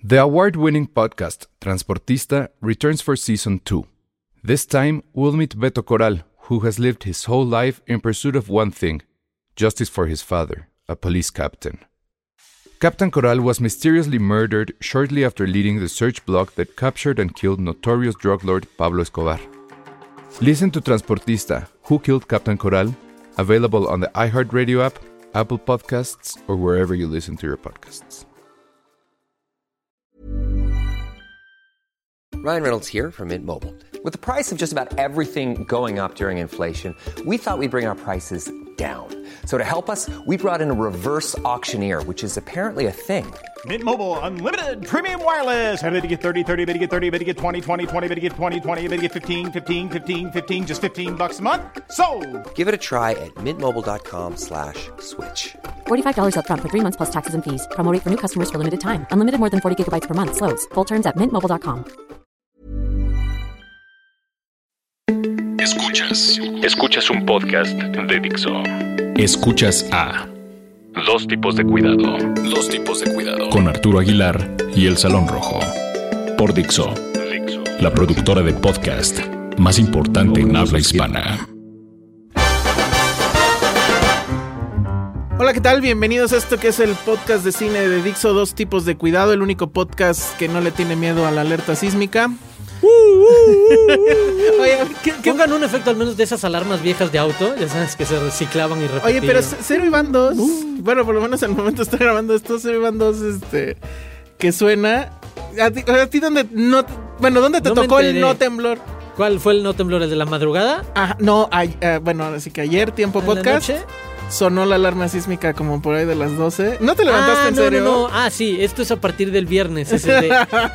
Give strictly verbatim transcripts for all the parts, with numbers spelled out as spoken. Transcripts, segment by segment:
The award-winning podcast Transportista returns for season two. This time, we'll meet Beto Corral, who has lived his whole life in pursuit of one thing: justice for his father, a police captain. Captain Corral was mysteriously murdered shortly after leading the search block that captured and killed notorious drug lord Pablo Escobar. Listen to Transportista, Who Killed Captain Corral? Available on the iHeartRadio app, Apple Podcasts, or wherever you listen to your podcasts. Ryan Reynolds here from Mint Mobile. With the price of just about everything going up during inflation, we thought we'd bring our prices down. So to help us, we brought in a reverse auctioneer, which is apparently a thing. Mint Mobile Unlimited Premium Wireless. How to get thirty, thirty, how to get thirty, how to get twenty, twenty, twenty, how to get twenty, twenty, how to get fifteen, fifteen, fifteen, fifteen, just fifteen bucks a month? Sold! Give it a try at mintmobile.com slash switch. forty-five dollars up front for three months plus taxes and fees. Promo rate for new customers for limited time. Unlimited more than forty gigabytes per month. Slows full terms at mint mobile dot com. Escuchas. Escuchas un podcast de Dixo. Escuchas a Dos tipos de cuidado. Dos tipos de cuidado. Con Arturo Aguilar y El Salón Rojo. Por Dixo. Dixo. La productora de podcast más importante en habla hispana. Hola, ¿qué tal? Bienvenidos a esto que es el podcast de cine de Dixo, Dos tipos de cuidado, el único podcast que no le tiene miedo a la alerta sísmica. Uh, uh, uh, uh. Oye, ¿qué, qué? Pongan un efecto al menos de esas alarmas viejas de auto, ya sabes, que se reciclaban y repetían. Oye, pero cero y van dos. Uh. Bueno, por lo menos en el momento está grabando esto, cero y van dos, este, que suena. ¿A ti, a ti dónde no? Bueno, ¿dónde te no tocó el no temblor? ¿Cuál fue el no temblor? ¿El de la madrugada? Ah, no, ay, uh, bueno, así que ayer, tiempo podcast. Sonó la alarma sísmica como por ahí de las doce. ¿No te levantaste ah, en no, serio? No, no, ah, sí, esto es a partir del viernes. Es el de...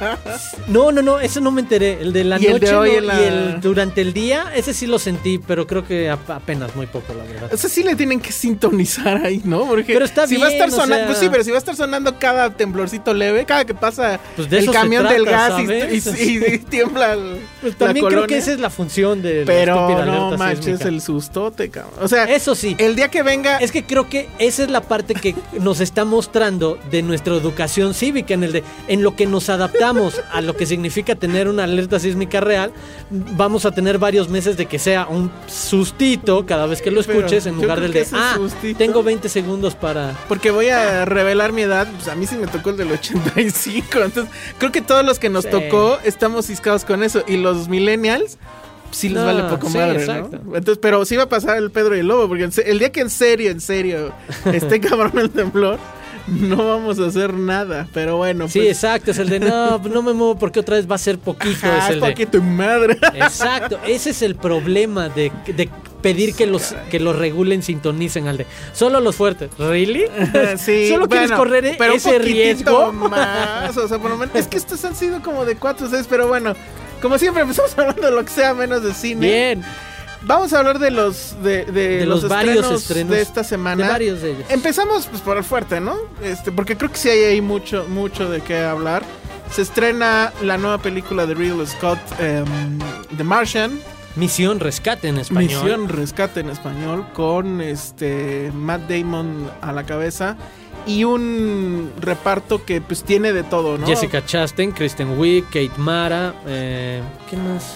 No, no, no, eso no me enteré. El de la ¿Y noche el de hoy no, en la... y el durante el día, ese sí lo sentí, pero creo que apenas muy poco, la verdad. O sea, sí le tienen que sintonizar ahí, ¿no? Porque pero está si bien, va a estar sonando, sea... pues sí, pero si va a estar sonando cada temblorcito leve, cada que pasa pues de el camión trata, del gas y, y, y, y tiembla el, pues también la creo colonia. Que esa es la función de pero la estúpida no alerta manches sísmica. El sustote, cabrón. O sea, eso sí. El día que venga... Es que creo que esa es la parte que nos está mostrando de nuestra educación cívica, en el de en lo que nos adaptamos a lo que significa tener una alerta sísmica real. Vamos a tener varios meses de que sea un sustito cada vez que lo escuches, pero en lugar del de ah, sustito. Tengo veinte segundos para... Porque voy a revelar mi edad, pues a mí sí me tocó el del ochenta y cinco, entonces creo que todos los que nos sí. tocó estamos ciscados con eso, y los millennials sí les no, vale poco sí, madre, exacto. ¿No? Entonces, pero sí va a pasar el Pedro y el Lobo, porque el día que en serio, en serio esté cabrón el temblor, no vamos a hacer nada, pero bueno. Sí, pues... exacto, es el de no, no me muevo porque otra vez va a ser poquito. Ajá, es el poquito de... madre. Exacto, ese es el problema de, de pedir que los que los regulen, sintonicen al de solo los fuertes. ¿Really? Sí, ¿Solo bueno, quieres correr pero ese un riesgo? Más, o sea, por lo menos, es que estos han sido como de cuatro o seis, pero bueno. Como siempre empezamos hablando de lo que sea menos de cine. Bien. Vamos a hablar de los de, de, de los, los varios estrenos, estrenos de esta semana. De varios de ellos. Empezamos pues por el fuerte, ¿no? Este, porque creo que sí hay ahí mucho mucho de qué hablar. Se estrena la nueva película de Ridley Scott, um, The Martian. Misión Rescate en español. Misión Rescate en español, con este Matt Damon a la cabeza. Y un reparto que pues tiene de todo, ¿no? Jessica Chastain, Kristen Wiig, Kate Mara, eh, ¿quién más?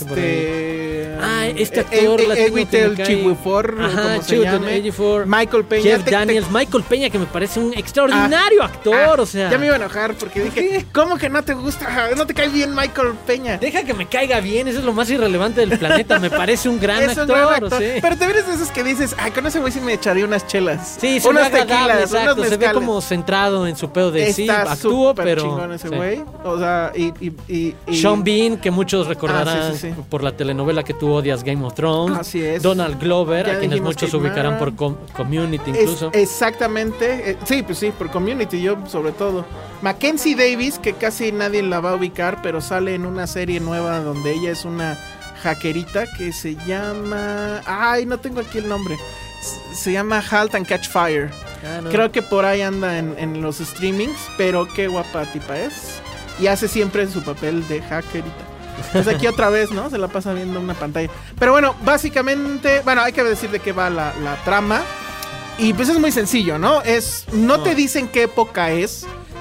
Este... Ah, este actor eh, eh, latino eh, que me cae. Chiwefor, Ajá, como se llame. Ejiofor, Michael Peña. Jeff te, Daniels, te... Michael Peña, que me parece un extraordinario ah, actor, ah, o sea... Ya me iba a enojar porque dije, ¿qué? ¿Cómo que no te gusta? ¿No te cae bien Michael Peña? Deja que me caiga bien, eso es lo más irrelevante del planeta, me parece un gran, actor, un gran actor. ¿Sí? Pero te vienes de esos que dices, ay, con ese güey sí me echaría unas chelas. Sí, sí, unas tequilas, exacto, unas se ve como centrado en su pedo de Está sí, actúo, pero... chingón ese güey, sí. O sea, y, y, y, y... Sean Bean, que muchos recordarán ah, sí, sí, sí. por la telenovela que tú odias, Game of Thrones. Así es. Donald Glover, ya a quienes muchos ubicarán por com- Community incluso. Es, exactamente, eh, sí, pues sí, por Community, yo sobre todo. Mackenzie Davis, que casi nadie la va a ubicar, pero sale en una serie nueva donde ella es una hackerita que se llama... Ay, no tengo aquí el nombre. Se llama Halt and Catch Fire. Ah, no. Creo que por ahí anda en, en los streamings, pero qué guapa tipa es. Y hace siempre su papel de hackerita. Entonces aquí otra vez, ¿no? Se la pasa viendo una pantalla. Pero bueno, básicamente, bueno, hay que decir de qué va la, la trama. Y pues es muy sencillo, ¿no? Es, no, no te dicen qué época es,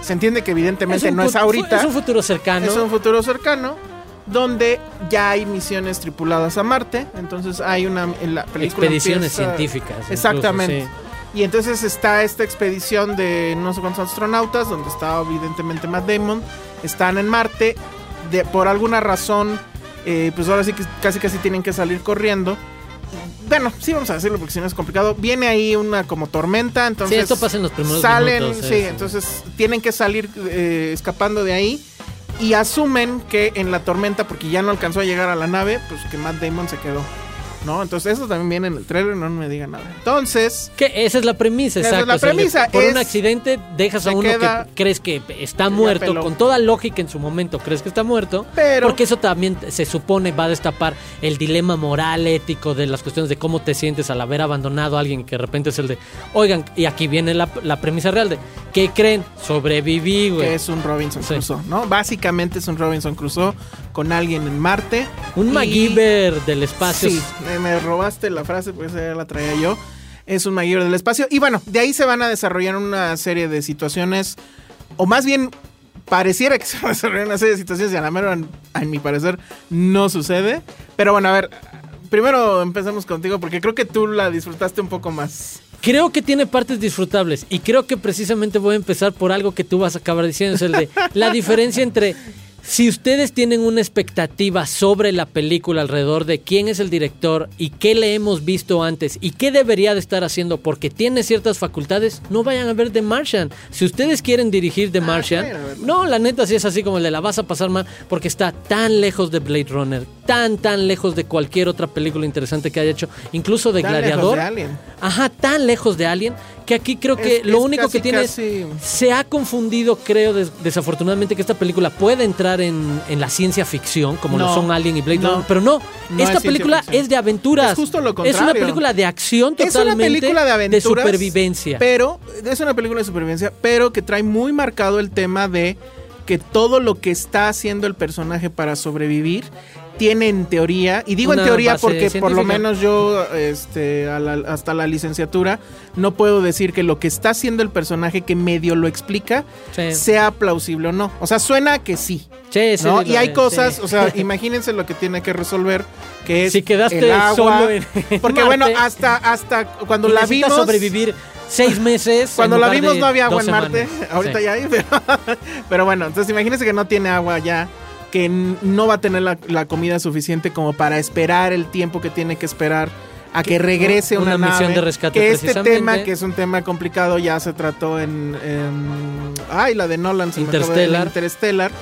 se entiende que evidentemente Es un no es fu- ahorita. Es un futuro cercano. Es un futuro cercano donde ya hay misiones tripuladas a Marte. Entonces hay una en la película Expediciones empieza- científicas. incluso, Exactamente. sí. Y entonces está esta expedición de no sé cuántos astronautas, donde está evidentemente Matt Damon. Están en Marte. De, por alguna razón, eh, pues ahora sí que casi casi tienen que salir corriendo. Bueno, sí vamos a decirlo porque si no es complicado. Viene ahí una como tormenta, entonces... Sí, esto pasa en los primeros salen, minutos. sí, eh, entonces tienen que salir eh, escapando de ahí. Y asumen que en la tormenta, porque ya no alcanzó a llegar a la nave, pues que Matt Damon se quedó, ¿no? Entonces eso también viene en el trailer, no me digan nada. Entonces... Que esa es la premisa, Esa exacto. es la O sea, premisa, por es- un accidente dejas a se uno queda- que crees que está ya muerto, peló. con toda lógica en su momento crees que está muerto, Pero- porque eso también se supone va a destapar el dilema moral, ético, de las cuestiones de cómo te sientes al haber abandonado a alguien, que de repente es el de, oigan, y aquí viene la, la premisa real de, ¿qué creen? Sobreviví, güey. que es un Robinson Sí. Crusoe, ¿no? Básicamente es un Robinson Crusoe con alguien en Marte. Un Y- MacGyver del espacio. Sí, me, me robaste la frase, pues ya la traía yo. Es un MacGyver del espacio. Y bueno, de ahí se van a desarrollar una serie de situaciones, o más bien pareciera que se van a desarrollar una serie de situaciones y a la mera, en, en mi parecer, no sucede. Pero bueno, a ver, primero empezamos contigo porque creo que tú la disfrutaste un poco más. Creo que tiene partes disfrutables y creo que precisamente voy a empezar por algo que tú vas a acabar diciendo, es el de la diferencia entre si ustedes tienen una expectativa sobre la película alrededor de quién es el director y qué le hemos visto antes y qué debería de estar haciendo porque tiene ciertas facultades, no vayan a ver The Martian. Si ustedes quieren dirigir The Martian, vayan a verlo. no, la neta sí es así como el de la vas a pasar mal porque está tan lejos de Blade Runner, tan tan lejos de cualquier otra película interesante que haya hecho, incluso de Tan lejos Gladiador. de Alien. Ajá, tan lejos de Alien que aquí creo que Es- lo es único casi, que tiene casi- es, se ha confundido, creo, des- desafortunadamente, que esta película puede entrar en, en la ciencia ficción, como No, lo son Alien y Blade no. Runner, pero no, No es esta ciencia película ficción. es de aventuras. Es justo lo Es contrario. una película de acción Es totalmente, una película de aventuras, supervivencia. Pero es una película de supervivencia, pero que trae muy marcado el tema de que todo lo que está haciendo el personaje para sobrevivir tiene en teoría, y digo Una en teoría base porque por lo científica. menos yo este, a la- hasta la licenciatura no puedo decir que lo que está haciendo el personaje que medio lo explica Sí. sea plausible o no. O sea, suena que sí. Sí, sí, ¿no? lo Y hay de- cosas, sí. o sea, imagínense lo que tiene que resolver, que es Si quedaste el agua, solo en- en porque Marte, bueno, hasta hasta cuando y la necesitas vimos sobrevivir seis meses. cuando en la lugar vimos de no había agua dos en Marte, semanas. ahorita Sí. ya hay, pero, pero bueno, entonces imagínense que no tiene agua ya, que n- no va a tener la, la comida suficiente como para esperar el tiempo que tiene que esperar a que regrese una una, misión nave, de rescate que este precisamente. tema, que es un tema complicado, ya se trató en, en- ay, la de Nolan, se me acaba de- Interstellar. Interstellar.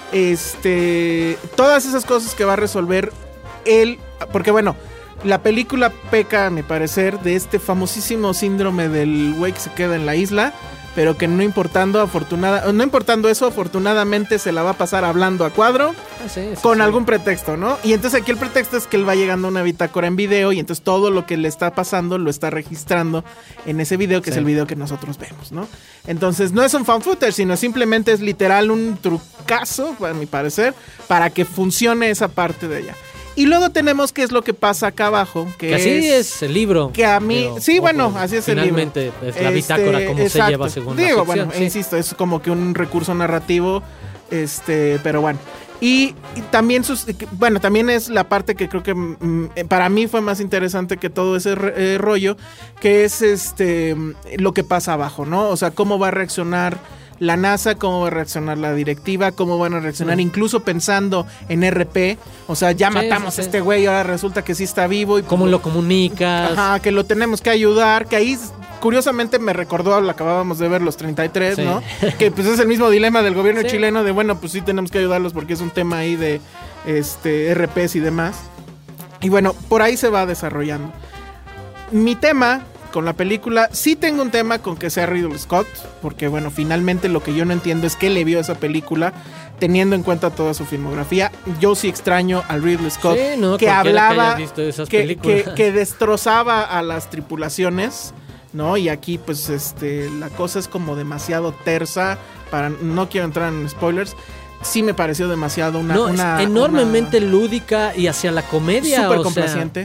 Este, todas esas cosas que va a resolver él, porque bueno, la película peca, a mi parecer, de este famosísimo síndrome del güey que se queda en la isla, pero que no importando afortunada, no importando eso, afortunadamente se la va a pasar hablando a cuadro Ah, sí, sí, con sí. algún pretexto, ¿no? Y entonces aquí el pretexto es que él va llegando a una bitácora en video y entonces todo lo que le está pasando lo está registrando en ese video, que Sí. es el video que nosotros vemos, ¿no? Entonces no es un fan footage, sino simplemente es literal un trucazo, a mi parecer, para que funcione esa parte de ella. Y luego tenemos qué es lo que pasa acá abajo, que, Que así es el libro. que a mí, Digo, sí, ojo, bueno, así es el libro. Finalmente es la Este, bitácora como se exacto. lleva según Digo, la bueno, ficción. sí. insisto, es como que un recurso narrativo, este, pero bueno. Y, y también sus, bueno, también es la parte que creo que mm, para mí fue más interesante que todo ese eh, rollo, que es este lo que pasa abajo, ¿no? O sea, cómo va a reaccionar la NASA, cómo va a reaccionar la directiva, cómo van a reaccionar, Mm. incluso pensando en R P, o sea, ya Sí, matamos sí, sí. a este güey, ahora resulta que sí está vivo y ¿Cómo lo comunicas? Ajá, que lo tenemos que ayudar, que ahí curiosamente me recordó, lo acabábamos de ver, los treinta y tres, Sí. ¿no? Que pues es el mismo dilema del gobierno Sí. chileno de, bueno, pues sí tenemos que ayudarlos porque es un tema ahí de este R Ps y demás. Y bueno, por ahí se va desarrollando. Mi tema con la película, sí tengo un tema con que sea Ridley Scott, porque bueno, finalmente lo que yo no entiendo es qué le vio a esa película, teniendo en cuenta toda su filmografía. Yo sí extraño al Ridley Scott, Sí, no, que cualquiera que hablaba, haya visto esas que, películas. que- que destrozaba a las tripulaciones, ¿no? Y aquí pues este la cosa es como demasiado tersa, para no quiero entrar en spoilers. Sí me pareció demasiado una... no, una es enormemente lúdica y hacia la comedia. súper o sea, complaciente.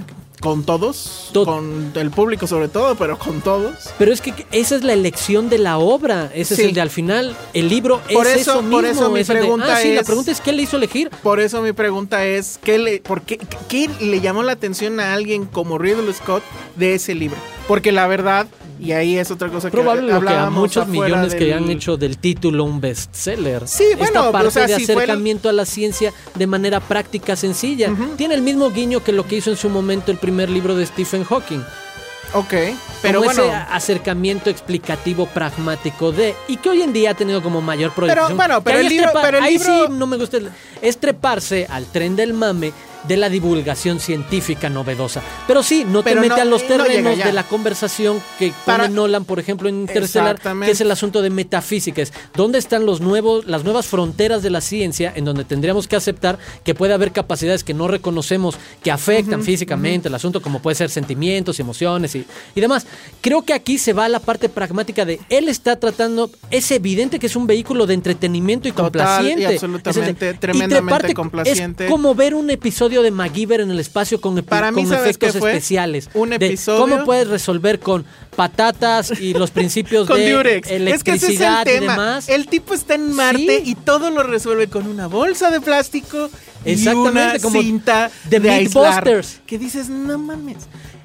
con todos, Tot- con el público sobre todo, pero con todos. Pero es que esa es la elección de la obra. Ese Sí. es el de al final. El libro Por es eso- eso mismo. por eso mi es el de- pregunta ah, sí, la es- pregunta es ¿qué le hizo elegir? Por eso mi pregunta es, ¿qué le, por qué, qué le llamó la atención a alguien como Ridley Scott de ese libro? Porque la verdad, y ahí es otra cosa que Probable lo que a hablábamos muchos afuera millones que del- han hecho del título un bestseller. Sí, bueno, Esta parte o sea, de si fue el- acercamiento a la ciencia de manera práctica, sencilla. Tiene el mismo guiño que lo que hizo en su momento el primer libro de Stephen Hawking. Ok, pero como bueno... ese acercamiento explicativo pragmático de y que hoy en día ha tenido como mayor proyección. bueno, pero Que ahí el es libro- trepa- pero el ahí libro- sí no me gusta el- es treparse al tren del mame de la divulgación científica novedosa. Pero sí, no te Pero mete no- a los no llega terrenos ya. de la conversación que Para- pone Nolan, por ejemplo, en Interstellar, Exactamente. que es el asunto de metafísica. Es ¿dónde están los nuevos, las nuevas fronteras de la ciencia en donde tendríamos que aceptar que puede haber capacidades que no reconocemos, que afectan físicamente el asunto, como puede ser sentimientos, emociones y, y demás? Creo que aquí se va a la parte pragmática de él está tratando, es evidente que es un vehículo de entretenimiento y Total complaciente. y Es el absolutamente, de- y tremendamente treparte complaciente. Es como ver un episodio de MacGyver en el espacio con, epi- Para mí, con ¿sabes efectos qué fue? especiales. Un De episodio- ¿Cómo puedes resolver con patatas y los principios Con de Durex. Es que ese es el electricidad y tema. demás? El tipo está en Marte Sí. y todo lo resuelve con una bolsa de plástico y Exactamente, una como cinta The de aislar. Mythbusters. Que dices, no mames.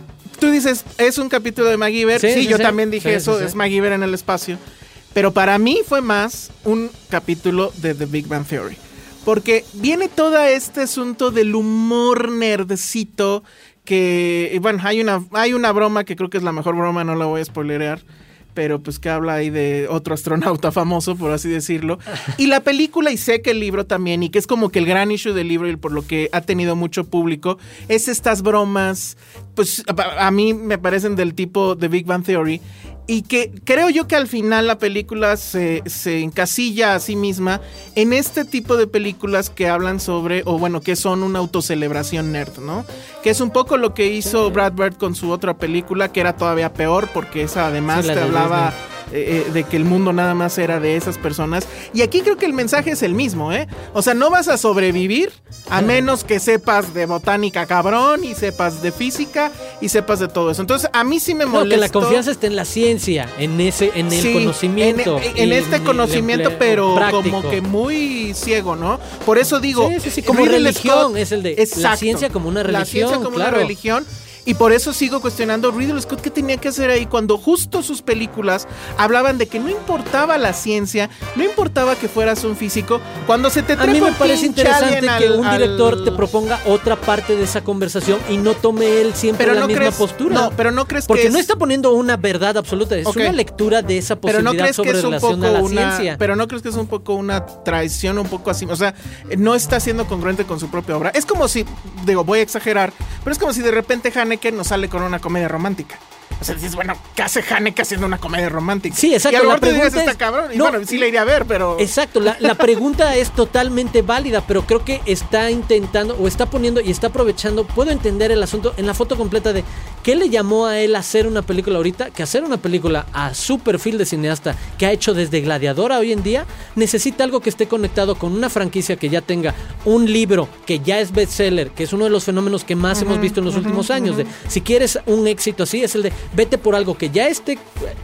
Tú dices, es un capítulo de MacGyver. Sí, Sí, sí, yo sí. también dije Sí, eso, sí, sí. es MacGyver en el espacio. Pero para mí fue más un capítulo de The Big Bang Theory. Porque viene todo este asunto del humor nerdcito que, y bueno, hay una, hay una broma que creo que es la mejor broma, no la voy a spoilerear, pero pues que habla ahí de otro astronauta famoso, por así decirlo. Y la película, y sé que el libro también, y que es como que el gran issue del libro y por lo que ha tenido mucho público, es estas bromas, pues a, a mí me parecen del tipo de Big Bang Theory, y que creo yo que al final la película se, se encasilla a sí misma en este tipo de películas que hablan sobre, o bueno, que son una autocelebración nerd, ¿no? Que es un poco lo que hizo Brad Bird con su otra película, que era todavía peor, porque esa además Sí, la te de hablaba eh, eh, de que el mundo nada más era de esas personas. Y aquí creo que el mensaje es el mismo, ¿eh? O sea, no vas a sobrevivir a menos que sepas de botánica cabrón, y sepas de física, y sepas de todo eso. Entonces, a mí sí me No, molestó. que la confianza está en la ciencia, en ese, en el Sí, conocimiento. En, en y este el conocimiento, empleo pero práctico. como que muy ciego, ¿no? Por eso digo. Sí, sí, sí, como Ridley religión, Scott- es el de la ciencia como una La religión, ciencia como claro. una religión. Y por eso sigo cuestionando Ridley Scott, ¿qué tenía que hacer ahí? Cuando justo sus películas hablaban de que no importaba la ciencia, no importaba que fueras un físico, cuando se te A trepa mí me un parece pinche interesante alien que al- un director al- te proponga otra parte de esa conversación y no tome él siempre Pero la no misma crees- postura. no, pero no crees que Porque es- no está poniendo una verdad absoluta, es Ok. una lectura de esa Pero no posibilidad crees que sobre es un relación poco a la una, ciencia. pero no crees que es un poco una traición, un poco así, o sea, no está siendo congruente con su propia obra. Es como si, digo, voy a exagerar, pero es como si de repente Haneke nos sale con una comedia romántica. O sea, dices, bueno, ¿qué hace Haneke haciendo una comedia romántica? Sí, exacto, Y a lo la mejor te digas, pregunta está es- cabrón, y no, bueno, sí le iría a ver, pero... Exacto, la, la pregunta es totalmente válida, pero creo que está intentando o está poniendo y está aprovechando, puedo entender el asunto en la foto completa de qué le llamó a él a hacer una película ahorita, que hacer una película a su perfil de cineasta que ha hecho desde Gladiador a hoy en día, necesita algo que esté conectado con una franquicia que ya tenga un libro que ya es bestseller, que es uno de los fenómenos que más hemos visto en los últimos años, de si quieres un éxito así, es el de vete por algo que ya esté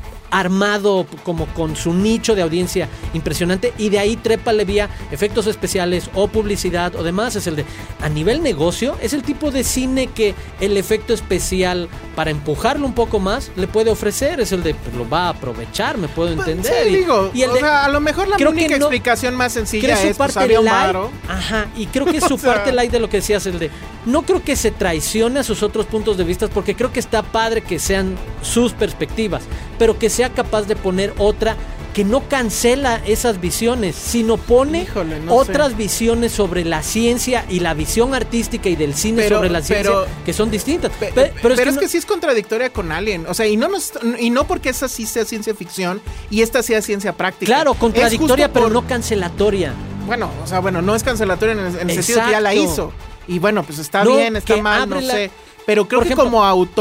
armado como con su nicho de audiencia impresionante y de ahí trépale vía efectos especiales o publicidad o demás. Es el de, a nivel negocio, es el tipo de cine que el efecto especial para empujarlo un poco más le puede ofrecer, es el de, pues, lo va a aprovechar, me puedo entender. Sí, y, digo, y el o de- sea, a lo mejor la creo única que no- explicación más creo sencilla su es, pues, parte había un light, varo. ajá, y creo que es su O sea- parte light de lo que decías, el de, no creo que se traicione a sus otros puntos de vista, porque creo que está padre que sean sus perspectivas, pero que sea capaz de poner otra que no cancela esas visiones, sino pone Híjole, no otras sé. visiones sobre la ciencia y la visión artística y del cine Pero- sobre la ciencia, pero- que son distintas. Pe- Pe- pero, es, que, no- sí es contradictoria con Alien. O sea, y no, nos- y no porque esa sí sea ciencia ficción y esta sea ciencia práctica. claro, Es contradictoria, justo pero por- no cancelatoria. Bueno, o sea, bueno, no es cancelatoria en el, en el sentido que ya la Exacto. hizo. Y bueno, pues está No, bien, está que mal, abre no la- sé. Pero creo Por que ejemplo- como autor,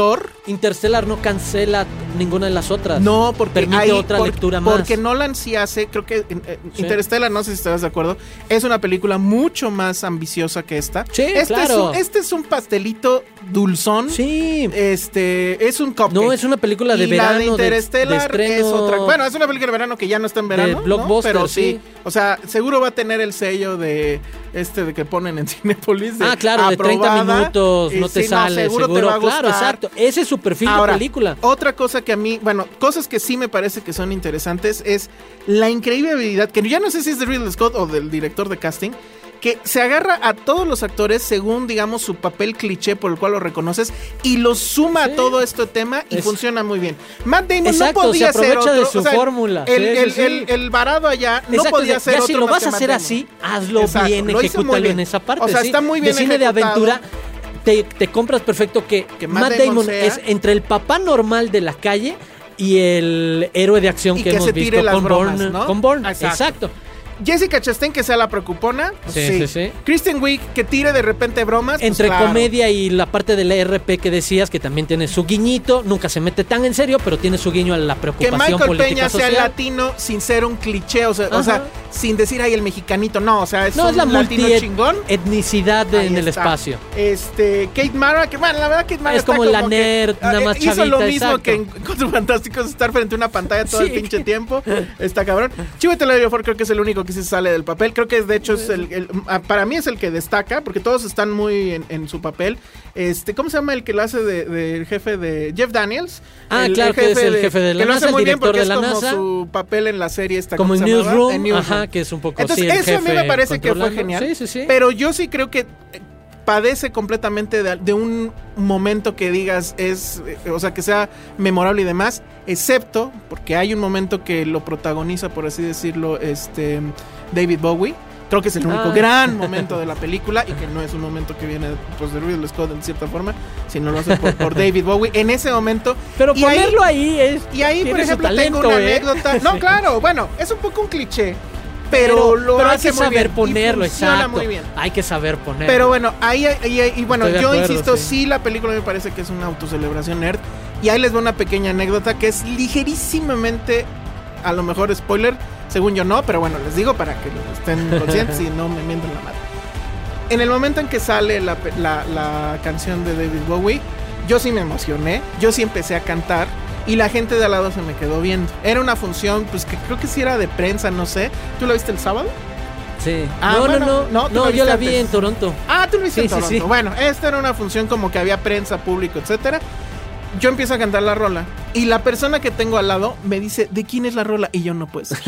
Interstellar no cancela ninguna de las otras. No, porque permite hay, otra por, lectura más. Porque Nolan sí hace, creo que eh, Sí. Interstellar, no sé si estás de acuerdo, es una película mucho más ambiciosa que esta. Sí, este claro. Es un, este es un pastelito dulzón. Sí. Este, es un cupcake. No, es una película de y verano. la de Interstellar de, de estreno, es otra. Bueno, es una película de verano que ya no está en verano, ¿no? blockbuster, Pero sí. sí. O sea, seguro va a tener el sello de este de que ponen en Cinépolis. Ah, claro, de treinta minutos, no te sí, sale, seguro, seguro, te va a gustar. claro, exacto. Ese es su perfil Ahora, de película. Otra cosa que a mí, bueno, cosas que sí me parece que son interesantes es la increíble habilidad, que ya no sé si es de Ridley Scott o del director de casting, que se agarra a todos los actores según, digamos, su papel cliché por el cual lo reconoces y los suma Sí. a todo este tema y Es- funciona muy bien. Matt Damon Exacto, no podía se aprovecha ser otro, de su o sea, fórmula. El, Sí, el, sí, sí. el- el varado allá no Exacto, podía ya ser otro si lo más vas que a Matt hacer Damon. así, hazlo Exacto, bien, lo hizo muy ejecútalo bien. en esa parte. O sea, sí. está muy bien de cine de ejecutado. aventura. Te, te compras perfecto que, Que Matt Matt Damon Damon sea- es entre el papá normal de la calle y el héroe de acción Y que, que hemos se tire visto las con bromas, Bourne. ¿no? Con Bourne, Exacto. exacto. Jessica Chastain, que sea la preocupona. Sí, sí, sí. Kristen Wiig, que tire de repente bromas. pues Entre claro. comedia y la parte del E R P que decías, que también tiene su guiñito, nunca se mete tan en serio, pero tiene su guiño a la Que preocupación Michael política Peña sea social. latino sin ser un cliché, o sea, o Ajá. sea, sin decir ay el mexicanito, no, o sea, es No, un es la latino chingón. multietnicidad de- Ahí en el está. espacio. Este, Kate Mara, que bueno, la verdad Kate Mara Es está como la que, nerd, ah, nada eh, más hizo chavita, lo mismo exacto. que en Cuatro Fantásticos, estar frente a una pantalla todo Sí. el pinche tiempo. Está cabrón. Chiwetel Ejiofor creo que es el único que sí sale del papel. Creo que de hecho es el, el- ah, para mí es el que destaca, porque todos están muy en, en su papel. Este, ¿cómo se llama el que lo hace de, del jefe de Jeff Daniels? Ah, El- claro, que es el jefe de la que lo NASA, hace el muy bien director porque de es la como NASA. su papel en la serie esta. Como ¿cómo en se llamaba? Newsroom, En Newsroom. ajá, que es un poco Entonces, sí, el eso a mí me jefe parece que fue controlando. genial. Sí, sí, sí. Pero yo sí creo que eh, padece completamente de, de un momento que digas es, eh, o sea, que sea memorable y demás, excepto porque hay un momento que lo protagoniza, por así decirlo, este David Bowie. Creo que es el único Ah. gran momento de la película y que no es un momento que viene pues, de Ridley Scott en cierta forma, sino lo hace por, por David Bowie. En ese momento. Pero y ponerlo ahí, es. Y ahí, por tiene su ejemplo, talento, tengo una ¿eh? anécdota. No, Sí. claro, bueno, es un poco un cliché. Pero, Pero, lo pero hay hace que muy saber bien, y ponerlo, funciona exacto. muy bien. Hay que saber ponerlo. Pero bueno, ahí, ahí, ahí- y bueno, Estoy de yo acuerdo, insisto, sí. sí. La película me parece que es una autocelebración nerd. Y ahí les va una pequeña anécdota que es ligerísimamente, a lo mejor spoiler, según yo no, pero bueno, les digo para que estén conscientes y no me mientan la madre. En el momento en que sale la, pe- la, la canción de David Bowie, yo sí me emocioné, yo sí empecé a cantar. Y la gente de al lado se me quedó viendo. Era una función, pues que creo que sí era de prensa, no sé. ¿Tú la viste el sábado? Sí. Ah, no, bueno, no, no, no, tú no. la yo viste la vi antes. en Toronto. Ah, tú lo viste Sí, en sí, Toronto. sí. Bueno, esta era una función como que había prensa, público, etcétera. Yo empiezo a cantar la rola y la persona que tengo al lado me dice, ¿de quién es la rola? Y yo no puedo ser.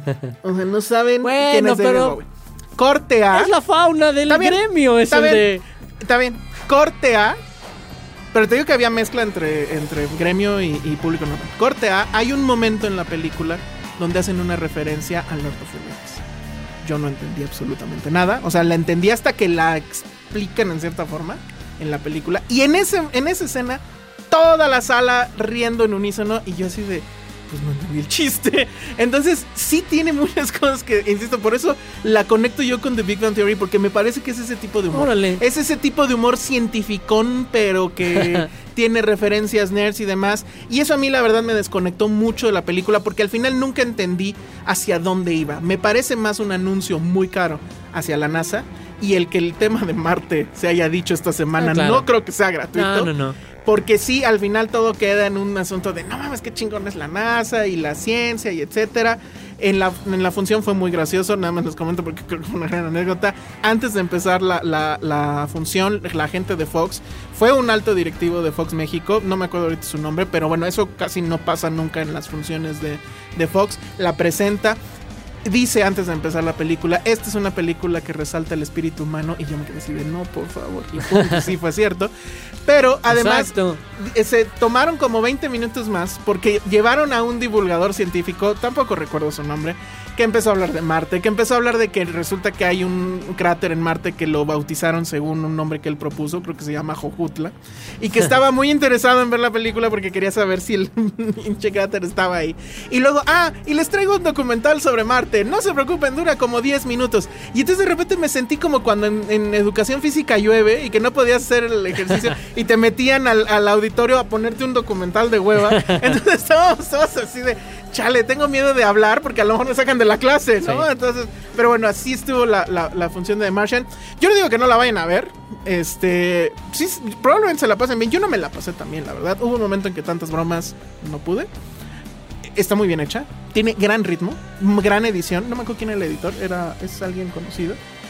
O sea, no saben Bueno, quién es David pero- Bowie. Corte A. Es la fauna del Está bien, gremio, es está el bien, de. Está bien. Corte A. Pero te digo que había mezcla entre, entre gremio y, y público normal. Corte A. Hay un momento en la película donde hacen una referencia al Lord of the Rings. Yo no entendí absolutamente nada. O sea, la entendí hasta que la explican en cierta forma en la película. Y en, ese, en esa escena, toda la sala riendo en unísono. Y yo así de, pues no entendí el chiste. Entonces, sí tiene muchas cosas que, insisto, por eso la conecto yo con The Big Bang Theory. Porque me parece que es ese tipo de humor. Órale. Es ese tipo de humor cientificón, pero que tiene referencias nerds y demás. Y eso a mí la verdad me desconectó mucho de la película porque al final nunca entendí hacia dónde iba. Me parece más un anuncio muy caro hacia la NASA. Y el que el tema de Marte se haya dicho esta semana, Ah, claro. no creo que sea gratuito. No, no, no. Porque sí, al final todo queda en un asunto de no mames, qué chingón es la NASA y la ciencia y etcétera. En la, en la función fue muy gracioso, nada más les comento porque creo que fue una gran anécdota. Antes de empezar la, la, la función, la gente de Fox, fue un alto directivo de Fox México, no me acuerdo ahorita su nombre, pero bueno, eso casi no pasa nunca en las funciones de, de Fox. La presenta. Dice antes de empezar la película, esta es una película que resalta el espíritu humano. Y yo me quedé así de, no, por favor. Y punto, sí fue cierto. Pero además, Exacto. eh, se tomaron como veinte minutos más porque llevaron a un divulgador científico, tampoco recuerdo su nombre, que empezó a hablar de Marte, que empezó a hablar de que resulta que hay un cráter en Marte que lo bautizaron según un nombre que él propuso, creo que se llama Jojutla, y que estaba muy interesado en ver la película porque quería saber si el pinche cráter estaba ahí. Y luego, ah, y les traigo un documental sobre Marte, no se preocupen, dura como diez minutos. Y entonces de repente me sentí como cuando en, en educación física llueve y que no podías hacer el ejercicio y te metían al, al auditorio a ponerte un documental de hueva. Entonces estábamos todos así de, chale, tengo miedo de hablar porque a lo mejor me sacan de la clase, ¿no? Sí. Entonces, pero bueno, así estuvo la, la, la función de The Martian. Yo no digo que no la vayan a ver. Este, sí, probablemente se la pasen bien. Yo no me la pasé tan bien, la verdad. Hubo un momento en que tantas bromas no pude. Está muy bien hecha. Tiene gran ritmo, gran edición. No me acuerdo quién era el editor, era, es alguien conocido.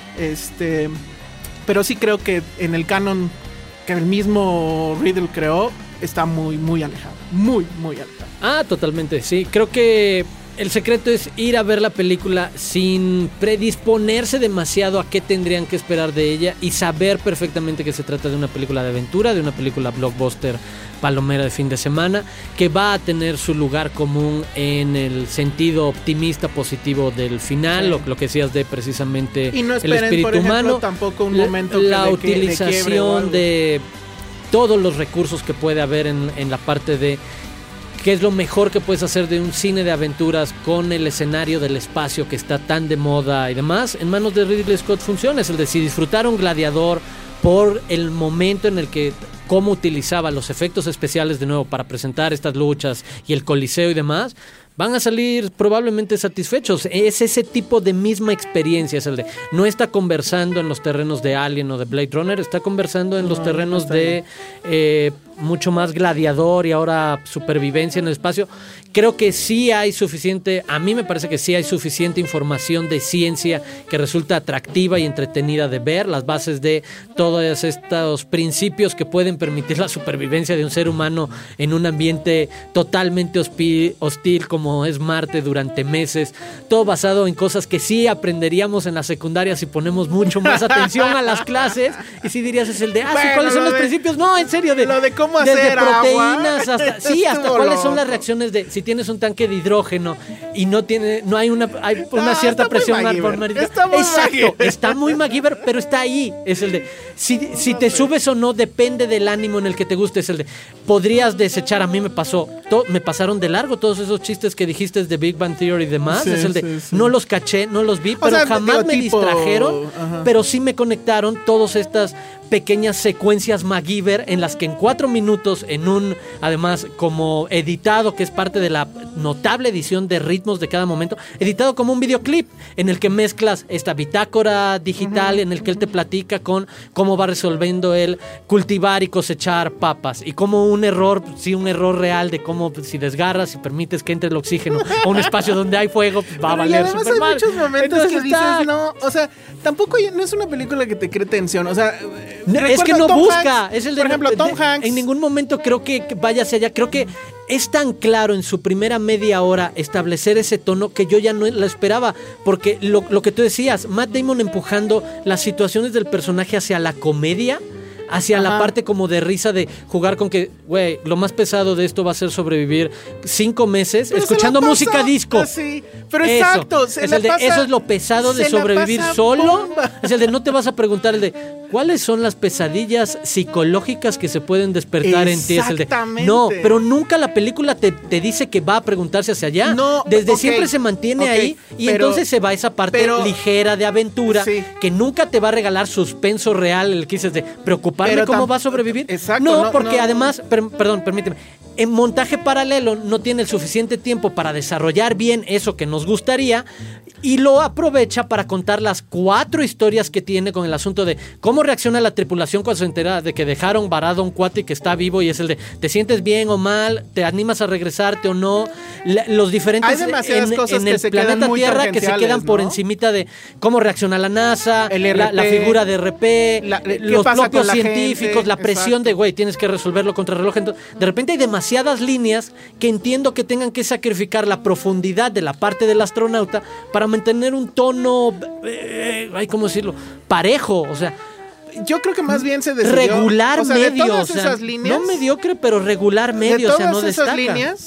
Este, pero sí creo que en el canon que el mismo Riddle creó, está muy, muy alejado. Muy, muy alejado. Ah, totalmente, sí. Creo que el secreto es ir a ver la película sin predisponerse demasiado a qué tendrían que esperar de ella y saber perfectamente que se trata de una película de aventura, de una película blockbuster palomera de fin de semana, que va a tener su lugar común en el sentido optimista, positivo del final, sí. lo, lo que decías de precisamente y no el espíritu por ejemplo, humano, tampoco un momento la, que la utilización de, de todos los recursos que puede haber en, en la parte de qué es lo mejor que puedes hacer de un cine de aventuras con el escenario del espacio que está tan de moda y demás. En manos de Ridley Scott funciona, es el de si disfrutaron Gladiador por el momento en el que cómo utilizaba los efectos especiales de nuevo para presentar estas luchas y el coliseo y demás, van a salir probablemente satisfechos. Es ese tipo de misma experiencia, es el de no está conversando en los terrenos de Alien o de Blade Runner, está conversando en los no, terrenos no de eh, mucho más Gladiador y ahora supervivencia en el espacio. Creo que sí hay suficiente, a mí me parece que sí hay suficiente información de ciencia que resulta atractiva y entretenida de ver, las bases de todos estos principios que pueden permitir la supervivencia de un ser humano en un ambiente totalmente hostil, hostil como es Marte durante meses, todo basado en cosas que sí aprenderíamos en la secundaria si ponemos mucho más atención a las clases, y si dirías es el de, ah, bueno, sí, ¿cuáles son los de, principios? No, en serio, de, lo de cómo desde hacer proteínas agua. hasta, sí, hasta Estuvo cuáles loco. son las reacciones de, si tienes un tanque de hidrógeno y no tiene, no hay una, hay una no, cierta presión atmosférica. Está muy Exacto, MacGyver. está muy MacGyver, pero está ahí, es el de, si, si te subes o no depende del ánimo en el que te guste, es el de, podrías desechar, a mí me pasó, to, me pasaron de largo todos esos chistes que dijiste de Big Bang Theory y demás, sí, es el de, sí, sí. no los caché, no los vi, o pero sea, jamás digo, me tipo, distrajeron, ajá. pero sí me conectaron todas estas pequeñas secuencias MacGyver en las que en cuatro minutos, en un, además como editado, que es parte de la notable edición de ritmos de cada momento, editado como un videoclip en el que mezclas esta bitácora digital, uh-huh. en el que él te platica con cómo va resolviendo él cultivar y cosechar papas, y como un error, sí, un error real de cómo si desgarras y permites que entre el oxígeno a un espacio donde hay fuego, pues va a valer super hay mal. muchos momentos Entonces que está... dices, no, o sea, tampoco no es una película que te cree tensión, o sea, no, es que no Tom busca, Hanks, es el de, por ejemplo, Tom de, Hanks. En ningún momento creo que vaya hacia allá, creo que es tan claro en su primera media hora establecer ese tono que yo ya no lo esperaba, porque lo, lo que tú decías, Matt Damon empujando las situaciones del personaje hacia la comedia, hacia Ajá. la parte como de risa de jugar con que, güey, lo más pesado de esto va a ser sobrevivir cinco meses pero escuchando música disco. Sí, pero eso, exacto. Se es la el de, pasa, eso es lo pesado de sobrevivir solo. Bomba. Es el de no te vas a preguntar el de cuáles son las pesadillas psicológicas que se pueden despertar en ti. Es el de no, pero nunca la película te, te dice que va a preguntarse hacia allá. No, Desde okay, siempre se mantiene okay, ahí y pero, entonces se va esa parte pero, ligera de aventura sí. que nunca te va a regalar suspenso real, el que dices de preocuparme pero cómo tam- va a sobrevivir. Exacto, no, no, porque no. además, per, perdón, permíteme, en montaje paralelo no tiene el suficiente tiempo para desarrollar bien eso que nos gustaría y lo aprovecha para contar las cuatro historias que tiene con el asunto de cómo reacciona la tripulación cuando se entera de que dejaron varado a un cuate que está vivo y es el de te sientes bien o mal, te animas a regresarte o no, la, los diferentes Hay demasiadas en, cosas en que el se planeta Tierra que se quedan ¿no? por encimita de cómo reacciona la NASA, el R P, la, la figura de R P, la, los propios científicos, gente? la presión Exacto. de güey, tienes que resolverlo contra reloj. Entonces, de repente hay demasiadas líneas que entiendo que tengan que sacrificar la profundidad de la parte del astronauta para mantener un tono, eh, ay, ¿cómo decirlo? Parejo, o sea, yo creo que más bien se decidió, regular o sea, medio, de todas o sea, esas líneas, no mediocre, pero regular medio, de o sea, no todas esas destaca. líneas,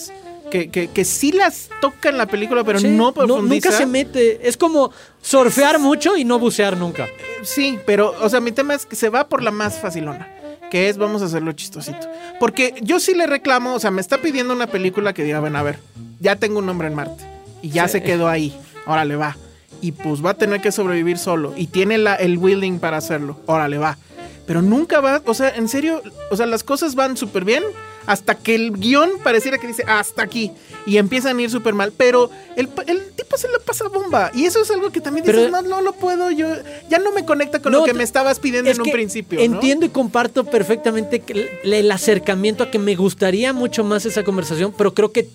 que, que, que sí las toca en la película, pero Sí, no profundiza. no, nunca se mete. Es como surfear mucho y no bucear nunca. Sí, pero, o sea, mi tema es que se va por la más facilona, que es vamos a hacerlo chistosito. Porque yo sí le reclamo, o sea, me está pidiendo una película que diga, ven, a ver, ya tengo un hombre en Marte y ya Sí. se quedó ahí, órale, va. Y pues va a tener que sobrevivir solo y tiene la, el willing para hacerlo, órale, va. Pero nunca va, o sea, en serio, o sea, las cosas van súper bien hasta que el guión pareciera que dice hasta aquí y empiezan a ir súper mal, pero el, el tipo se le pasa bomba y eso es algo que también dices, Pero- no, no lo puedo, yo ya no me conecta con No, lo que te- me estabas pidiendo Es en un que principio, ¿no? entiendo y comparto perfectamente que el, el acercamiento a que me gustaría mucho más esa conversación, pero creo que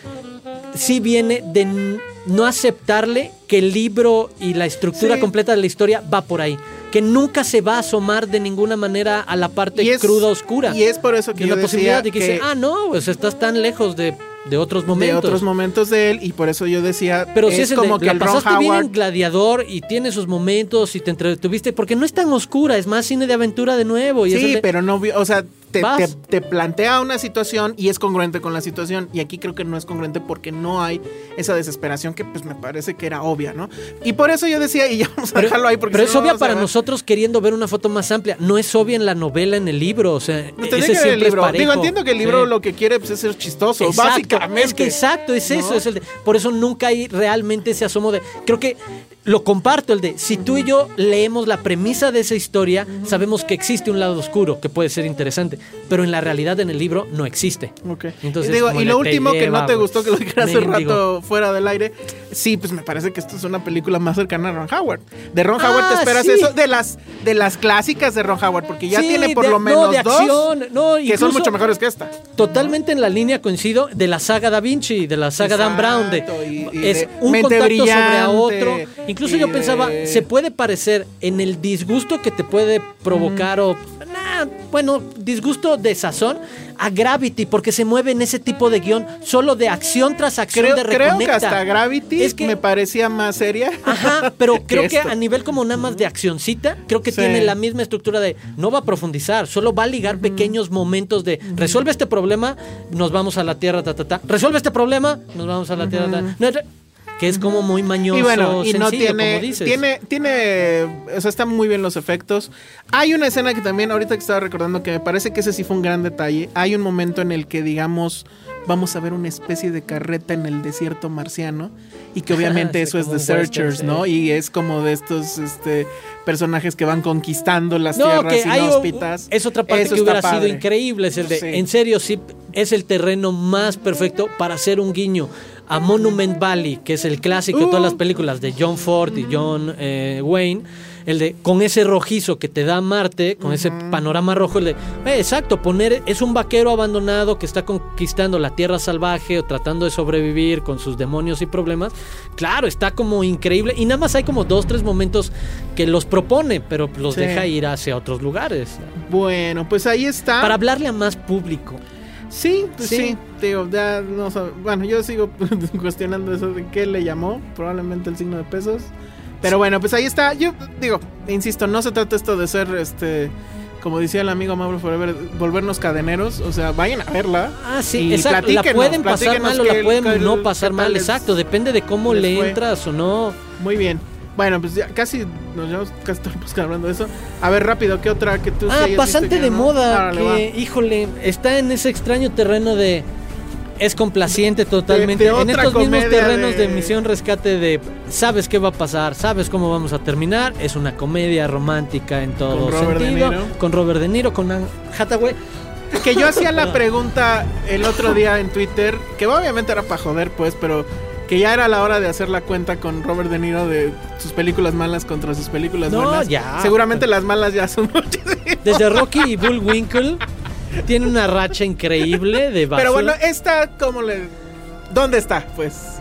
sí viene de n- no aceptarle que el libro y la estructura Sí. completa de la historia va por ahí. Que nunca se va a asomar de ninguna manera a la parte Y es- cruda, oscura. y es por eso que de yo la decía posibilidad de que, que- dice, ah, no, pues estás tan lejos de, de otros momentos. de otros momentos de él y por eso yo decía Pero es si es el como de, que la el Ron pasaste bien Howard en Gladiador y tiene sus momentos y te entretuviste, porque no es tan oscura, es más cine de aventura de nuevo. Y es el sí, de- pero no, vi- o sea, te, Vas. te- te plantea una situación y es congruente con la situación. Y aquí creo que no es congruente porque no hay esa desesperación que pues me parece que era obvia, ¿no? Y por eso yo decía, y ya vamos a Pero, dejarlo ahí porque pero si es no obvia vamos a para ver. nosotros queriendo ver una foto más amplia. No es obvia en la novela, en el libro. O sea, No tendría ese que ver el siempre libro. es parejo. Digo, entiendo que el libro Sí. lo que quiere pues, es ser chistoso, Exacto, básicamente. Es que exacto, es eso. ¿No? Es el de, por eso nunca hay realmente ese asomo de. Creo que lo comparto, el de si tú y yo leemos la premisa de esa historia, sabemos que existe un lado oscuro que puede ser interesante, pero en la realidad en el libro no existe. Ok. Entonces, y digo, como y le lo te último que lleva, no te gustó, que lo dijera hace mendigo. rato fuera del aire, sí, pues me parece que esto es una película más cercana a Ron Howard. De Ron Ah, Howard te esperas sí. eso de las de las clásicas de Ron Howard, porque ya Sí, tiene por de- lo no, menos de dos acción, no, que son incluso- mucho mejores que esta. Totalmente en la línea coincido de la saga Da Vinci, de la saga Dan Brown, de, Exacto, y- y es de un Mente contacto sobre a Brillante, otro. Incluso y yo de- pensaba, se puede parecer en el disgusto que te puede provocar o nah, bueno, disgusto de sazón a Gravity, porque se mueve en ese tipo de guión solo de acción tras acción Creo, de creo que reconecta. hasta Gravity Es que- me parecía más seria. Ajá, pero creo que esto. a nivel como nada más de accioncita, creo que Sí. tiene la misma estructura de no va a profundizar, solo va a ligar pequeños momentos de resuelve este problema, nos vamos a la Tierra, ta, ta, ta. Resuelve este problema, nos vamos a la Tierra, ta. No, que es como muy mañoso, Y bueno, y no sencillo, tiene, como dices. tiene, tiene, o sea, están muy bien los efectos. Hay una escena que también, ahorita que estaba recordando, que me parece que ese sí fue un gran detalle. Hay un momento en el que, digamos, vamos a ver una especie de carreta en el desierto marciano y que obviamente Sí, eso es como The un western, Searchers, sí. ¿no? Y es como de estos, este, personajes que van conquistando las No, tierras que hay inhóspitas. es otra parte Eso que está hubiera sido padre. increíble, es el de, Sí. en serio, sí, es el terreno más perfecto para hacer un guiño a Monument Valley, que es el clásico de todas Uh. las películas de John Ford y John eh, Wayne, el de con ese rojizo que te da Marte, con ese panorama rojo, el de, eh, exacto, poner, es un vaquero abandonado que está conquistando la tierra salvaje o tratando de sobrevivir con sus demonios y problemas. Claro, está como increíble y nada más hay como dos, tres momentos que los propone, pero los Sí. deja ir hacia otros lugares. Bueno, pues ahí está. Para hablarle a más público. Sí, pues Sí. sí, digo, ya no sab- bueno, yo sigo cuestionando eso de qué le llamó, probablemente el signo de pesos. Pero bueno, pues ahí está. Yo digo, insisto, no se trata esto de ser este como decía el amigo Mauro Forever, volvernos cadeneros, o sea, vayan a verla. Ah, sí, y exacto. La platíquenos, pueden pasar platíquenos mal o la qué- pueden qué- no pasar qué mal, tal les- exacto. Depende de cómo les le fue. entras o no. Muy bien. Bueno, pues ya casi nos llevamos casi todo el podcast hablando de eso. A ver, rápido, ¿qué otra que tú sí Ah, hayas pasante visto que de no? moda, Órale, que, va. híjole, está en ese extraño terreno de... Es complaciente totalmente. de en otra estos mismos comedia terrenos de... de- misión rescate de... Sabes qué va a pasar, sabes cómo vamos a terminar. Es una comedia romántica en todo Con Robert De sentido. Niro. Con Robert De Niro, con Anne Hathaway. Que yo hacía la pregunta el otro día en Twitter, que obviamente era para joder, pues, pero que ya era la hora de hacer la cuenta con Robert De Niro de sus películas malas contra sus películas No, buenas. ya. Seguramente las malas ya son muchísimas. Desde Rocky y Bullwinkle tiene una racha increíble de basura. Pero bueno, esta, ¿cómo le...? ¿Dónde está? Pues...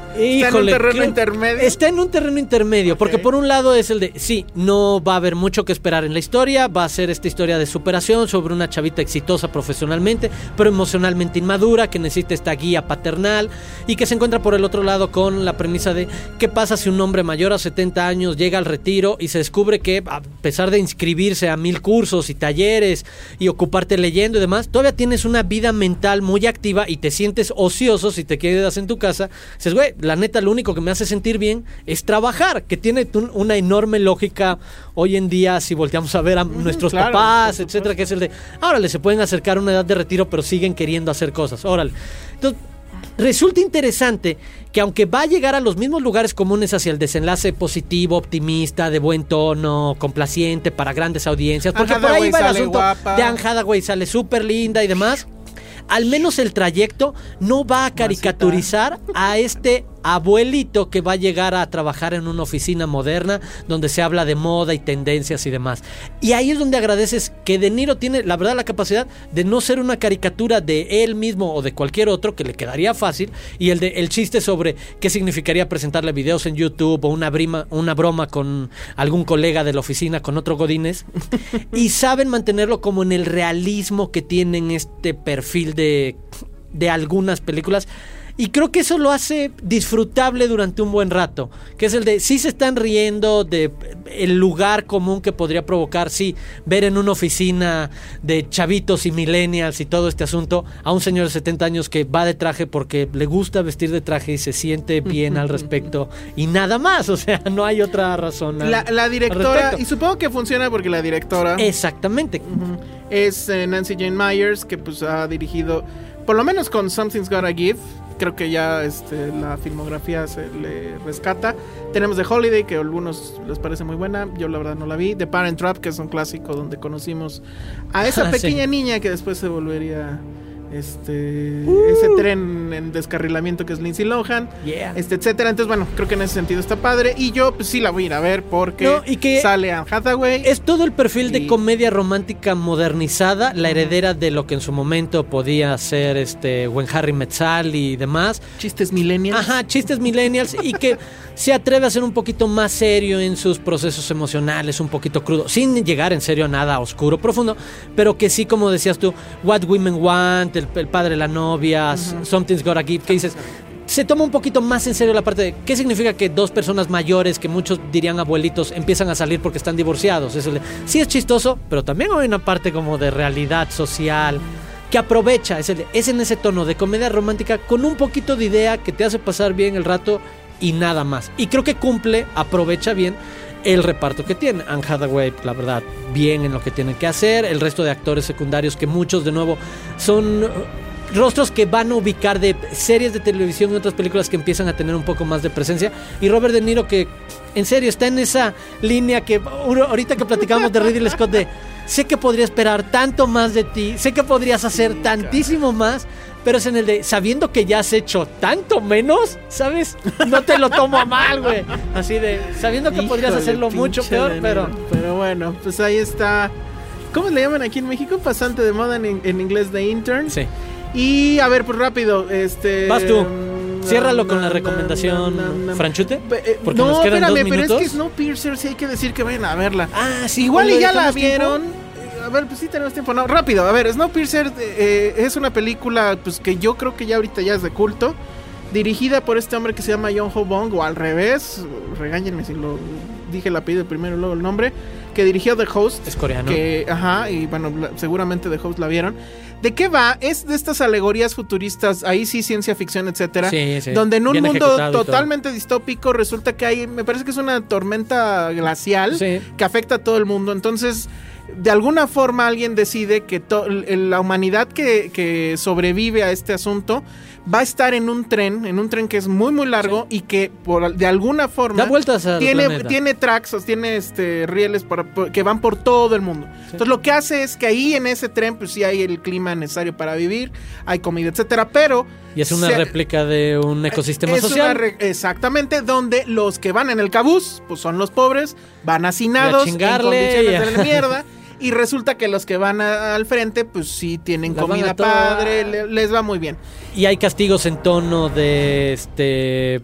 Híjole, está en un terreno intermedio. Está en un terreno intermedio, okay. Porque por un lado es el de, sí, no va a haber mucho que esperar en la historia, va a ser esta historia de superación sobre una chavita exitosa profesionalmente, pero emocionalmente inmadura, que necesita esta guía paternal y que se encuentra por el otro lado con la premisa de qué pasa si un hombre mayor a setenta años llega al retiro y se descubre que a pesar de inscribirse a mil cursos y talleres y ocuparte leyendo y demás, todavía tienes una vida mental muy activa y te sientes ocioso si te quedas en tu casa. Dices, güey, la neta, lo único que me hace sentir bien es trabajar, que tiene una enorme lógica hoy en día si volteamos a ver a uh-huh, nuestros claro, papás, etcétera, que es el de, órale, se pueden acercar a una edad de retiro, pero siguen queriendo hacer cosas, órale. Entonces, resulta interesante que aunque va a llegar a los mismos lugares comunes hacia el desenlace positivo, optimista, de buen tono, complaciente para grandes audiencias, porque por ahí va el asunto guapa. de Anne Hathaway, sale súper linda y demás, al menos el trayecto no va a caricaturizar a este abuelito que va a llegar a trabajar en una oficina moderna donde se habla de moda y tendencias y demás. Y ahí es donde agradeces que De Niro tiene, la verdad, la capacidad de no ser una caricatura de él mismo o de cualquier otro, que le quedaría fácil, y el de el chiste sobre qué significaría presentarle videos en YouTube o una, brima, una broma con algún colega de la oficina, con otro godínez, y saben mantenerlo como en el realismo que tienen este perfil de, de algunas películas. Y creo que eso lo hace disfrutable durante un buen rato, que es el de, sí se están riendo de el lugar común que podría provocar, sí, ver en una oficina de chavitos y millennials y todo este asunto a un señor de setenta años que va de traje porque le gusta vestir de traje y se siente bien al respecto y nada más, o sea, no hay otra razón. La, la directora, y supongo que funciona porque la directora... Exactamente. Uh-huh, es eh, Nancy Jane Myers, que pues ha dirigido, por lo menos con Something's Gotta Give, creo que ya este, la filmografía se le rescata. Tenemos The Holiday, que a algunos les parece muy buena, yo la verdad no la vi. The Parent Trap, que es un clásico donde conocimos a esa pequeña sí. niña que después se volvería este uh. ese tren en descarrilamiento que es Lindsay Lohan, yeah. este etcétera. Entonces bueno, creo que en ese sentido está padre y yo pues sí la voy a ir a ver porque no, y que sale Anne Hathaway. Es todo el perfil y... de comedia romántica modernizada, la heredera de lo que en su momento podía ser este When Harry Met Sally y demás. Chistes millennials. Ajá, chistes millennials y que se atreve a ser un poquito más serio en sus procesos emocionales, un poquito crudo, sin llegar en serio a nada oscuro, profundo, pero que sí, como decías tú, What Women Want, el, el padre de la novia, uh-huh. Something's Gotta Give, que dices, se toma un poquito más en serio la parte de qué significa que dos personas mayores, que muchos dirían abuelitos, empiezan a salir porque están divorciados. Eso le, sí es chistoso, pero también hay una parte como de realidad social que aprovecha, es, el, es en ese tono de comedia romántica con un poquito de idea que te hace pasar bien el rato y nada más. Y creo que cumple, aprovecha bien el reparto que tiene. Anne Hathaway, la verdad, bien en lo que tienen que hacer. El resto de actores secundarios, que muchos, de nuevo, son rostros que van a ubicar de series de televisión y otras películas que empiezan a tener un poco más de presencia. Y Robert De Niro, que en serio está en esa línea que ahorita que platicábamos de Ridley Scott, de sé que podría esperar tanto más de ti, sé que podrías hacer tantísimo más, pero es en el de, sabiendo que ya has hecho tanto menos, ¿sabes? No te lo tomo a mal, güey. Así de, sabiendo que Híjole, podrías hacerlo mucho peor, pero... Pero bueno, pues ahí está. ¿Cómo le llaman aquí en México? Pasante de moda, en, en inglés, de intern. Sí. Y, a ver, pues rápido, este... Vas tú. Ciérralo con la recomendación, na, na, na, Franchute. Porque no, nos quedan espérame, dos pero minutos. es que Snowpiercer sí hay que decir que vayan a verla. Ah, sí. Igual y ya la vieron. Tiempo? A ver, pues sí tenemos tiempo. No, rápido. A ver, Snowpiercer eh, es una película pues que yo creo que ya ahorita ya es de culto. Dirigida por este hombre que se llama John Ho-bong, o al revés. Regáñenme si lo dije el apellido primero y luego el nombre. Que dirigió The Host. Es coreano. Que, ajá, y bueno, la, seguramente The Host la vieron. ¿De qué va? Es de estas alegorías futuristas, ahí sí ciencia ficción, etcétera, sí, sí. donde en un Bien mundo totalmente distópico resulta que hay, me parece que es una tormenta glacial sí. que afecta a todo el mundo. Entonces, de alguna forma alguien decide que to- la humanidad que, que sobrevive a este asunto va a estar en un tren, en un tren que es muy muy largo sí. y que por de alguna forma da vueltas al tiene planeta. tiene tracks, tiene este rieles para, por, que van por todo el mundo. Sí. Entonces lo que hace es que ahí en ese tren pues sí hay el clima necesario para vivir, hay comida, etcétera, pero y es una se, réplica de un ecosistema es social. Una re, exactamente, donde los que van en el cabús pues son los pobres, van hacinados a chingarle, en condiciones de la mierda. Y resulta que los que van a, al frente, pues sí tienen La van comida a toda- padre, le- les va muy bien. Y hay castigos en tono de este.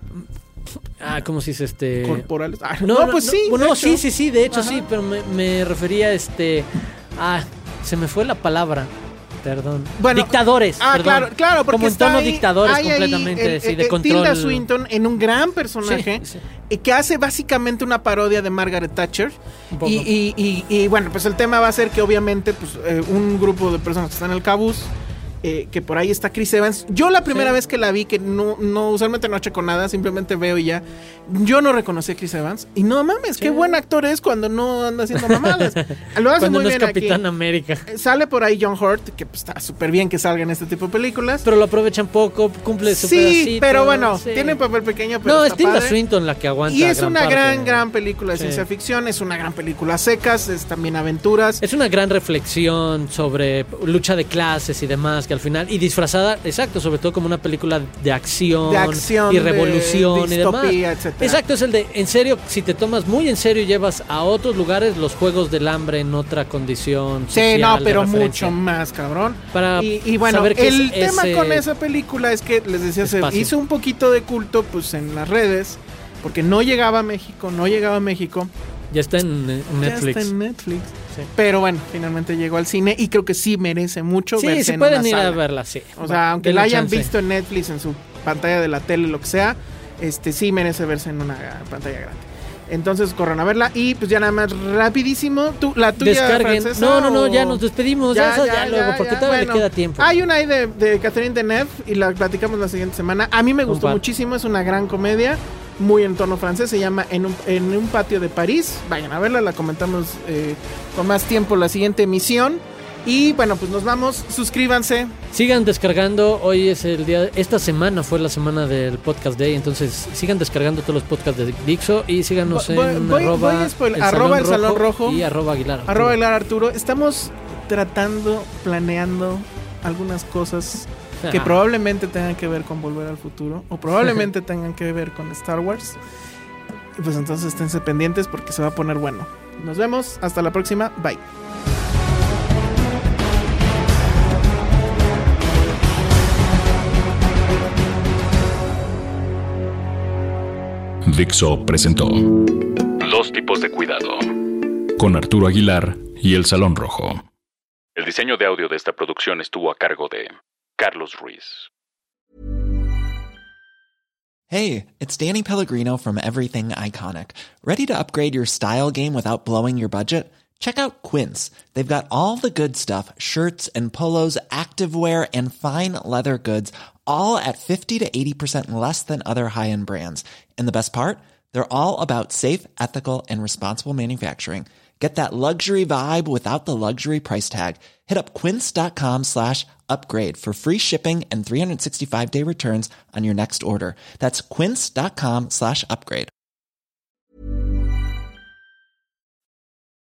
Ah, ¿cómo se dice este? Corporales. Ah, no, pues sí. Bueno, de no, hecho. sí, sí, sí, de hecho Ajá. sí, pero me, me refería a este. Ah, se me fue la palabra. Perdón. Bueno, dictadores. Ah, perdón. claro, claro, porque como en está tono ahí- dictadores hay ahí completamente, el- sí, de el- control. Tilda Swinton en un gran personaje Sí, sí. eh, que hace básicamente una parodia de Margaret Thatcher. Un poco. Y, y, y, y, bueno, pues el tema va a ser que obviamente pues eh, un grupo de personas que están en el cabús, eh, que por ahí está Chris Evans. Yo la primera Sí. vez que la vi, que no, no usualmente no checo nada, simplemente veo y ya, yo no reconocí a Chris Evans. Y no mames, qué buen actor es cuando no anda haciendo mamadas. Lo hace Cuando muy no es bien Capitán aquí. América. Eh, Sale por ahí John Hurt, que pues, está súper bien que salga en este tipo de películas. Pero lo aprovechan poco, cumple su Sí, pedacito, pero bueno, sí. tiene un papel pequeño, pero No, está es Tilda padre. Swinton la que aguanta. Y es gran una parte. gran, gran película de Sí. ciencia ficción, es una gran película a secas, es también aventuras. Es una gran reflexión sobre lucha de clases y demás, que al final, y disfrazada, exacto, sobre todo como una película de acción, De acción, y de revolución y demás. distopía, etcétera. Exacto, es el de, en serio, si te tomas muy en serio y llevas a otros lugares los Juegos del Hambre en otra condición Sí, social no, de pero referencia. mucho más, cabrón. Para y, y bueno, saber qué el es tema ese con esa película es que, les decía, se espacio. hizo un poquito de culto pues en las redes, porque no llegaba a México, no llegaba a México. Ya está en, en Netflix. Ya está en Netflix. Sí. Pero bueno, finalmente llegó al cine y creo que sí merece mucho Sí, verse se en pueden una ir a sala. verla, sí. O sea, aunque Denle la hayan chance. visto en Netflix, en su pantalla de la tele, lo que sea, este sí merece verse en una pantalla grande. Entonces corran a verla y pues ya nada más rapidísimo, tú, la tuya Descarguen. francesa, No, no, no, o- ya nos despedimos. Ya, ya, ya, luego, porque ya, todavía bueno. le queda tiempo. Hay una ahí de, de Catherine Deneuve y la platicamos la siguiente semana. A mí me Un gustó par. muchísimo, es una gran comedia, muy en tono francés, se llama En un, en un patio de París. Vayan a verla, la comentamos eh, con más tiempo la siguiente emisión. Y bueno, pues nos vamos, suscríbanse. Sigan descargando, hoy es el día, esta semana fue la semana del Podcast Day, entonces sigan descargando todos los podcasts de Dixo y síganos Voy- en voy- arroba, voy a spoiler- arroba el Salón Rojo y arroba Aguilar. Arroba Aguilar Arturo. Estamos tratando, planeando algunas cosas que Ah. probablemente tengan que ver con Volver al Futuro o probablemente tengan que ver con Star Wars. Y pues entonces esténse pendientes porque se va a poner bueno. Nos vemos, hasta la próxima, bye. Dixo presentó Dos tipos de cuidado con Arturo Aguilar y El Salón Rojo. El diseño de audio de esta producción estuvo a cargo de Carlos Ruiz. Hey, it's Danny Pellegrino from Everything Iconic. Ready to upgrade your style game without blowing your budget? Check out Quince. They've got all the good stuff, shirts and polos, activewear, and fine leather goods, all at fifty to eighty percent less than other high-end brands. And the best part? They're all about safe, ethical, and responsible manufacturing. Get that luxury vibe without the luxury price tag. Hit up quince.com slash upgrade for free shipping and three sixty-five day returns on your next order. That's quince.com slash upgrade.